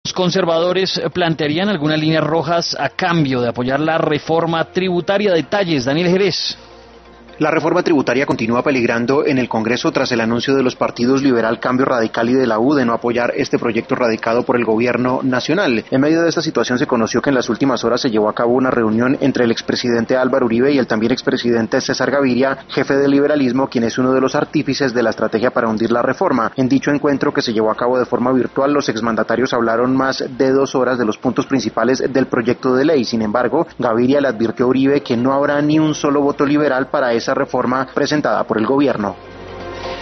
Los conservadores plantearían algunas líneas rojas a cambio de apoyar la reforma tributaria. Detalles, Daniel Jerez. La reforma tributaria continúa peligrando en el Congreso tras el anuncio de los partidos Liberal, Cambio Radical y de la U de no apoyar este proyecto radicado por el gobierno nacional. En medio de esta situación se conoció que en las últimas horas se llevó a cabo una reunión entre el expresidente Álvaro Uribe y el también expresidente César Gaviria, jefe del liberalismo, quien es uno de los artífices de la estrategia para hundir la reforma. En dicho encuentro, que se llevó a cabo de forma virtual, los exmandatarios hablaron más de 2 horas de los puntos principales del proyecto de ley. Sin embargo, Gaviria le advirtió a Uribe que no habrá ni un solo voto liberal para esa reforma presentada por el gobierno.